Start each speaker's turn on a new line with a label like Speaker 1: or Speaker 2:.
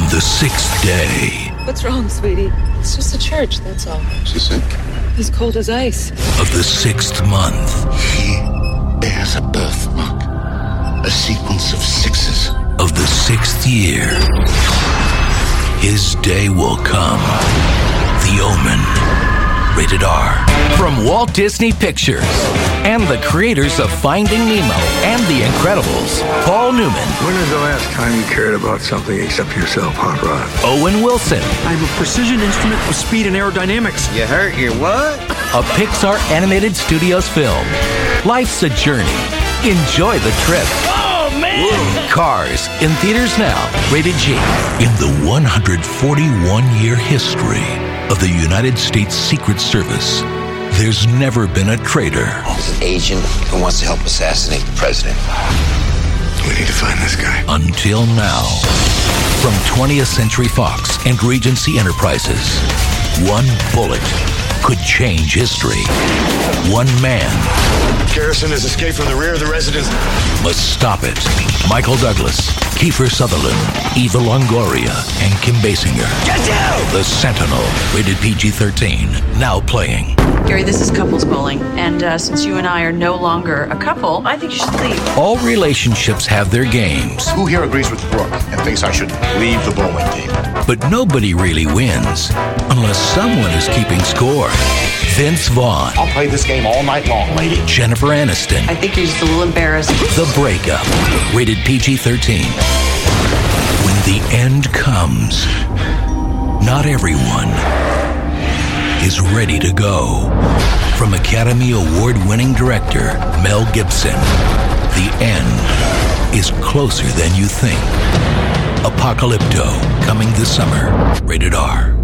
Speaker 1: the sixth day
Speaker 2: What's wrong, sweetie? It's just a church, that's all.
Speaker 3: She's sick?
Speaker 2: He's cold as ice.
Speaker 1: of the sixth month
Speaker 3: He bears a birthmark. A sequence of sixes.
Speaker 1: of the sixth year. His day will come. The Omen. Rated R. From Walt Disney Pictures and the creators of Finding Nemo and The Incredibles, Paul Newman,
Speaker 4: When is the last time you cared about something except yourself, Hot Rod?
Speaker 1: Owen Wilson,
Speaker 5: I'm a precision instrument of speed and aerodynamics.
Speaker 6: You hurt your what?
Speaker 1: a Pixar Animated Studios film. Life's a journey. Enjoy the trip. Oh, man! Cars, in theaters now. Rated G. In the 141-year history of the United States Secret Service, there's never been a traitor
Speaker 6: There's an agent who wants to help assassinate the president.
Speaker 3: We need to find this guy.
Speaker 1: until now. From 20th Century Fox and Regency Enterprises, one bullet could change history. One man
Speaker 3: Garrison has escaped from the rear of the residence.
Speaker 1: must stop it. Michael Douglas, Kiefer Sutherland, Eva Longoria, and Kim Basinger. The Sentinel, rated PG-13, now playing.
Speaker 7: Gary, this is couples bowling, and since you and I are no longer a couple, I think you should leave.
Speaker 1: All relationships have their games,
Speaker 8: Who here agrees with Brooke and thinks I should leave the bowling team?
Speaker 1: but nobody really wins unless someone is keeping score. Vince Vaughn,
Speaker 8: I'll play this game all night long, lady.
Speaker 1: Jennifer Aniston,
Speaker 7: I think you're just a little embarrassed.
Speaker 1: The Breakup, rated PG-13. When the end comes, not everyone is ready to go. From Academy Award-winning director Mel Gibson, the end is closer than you think. Apocalypto, coming this summer. Rated R.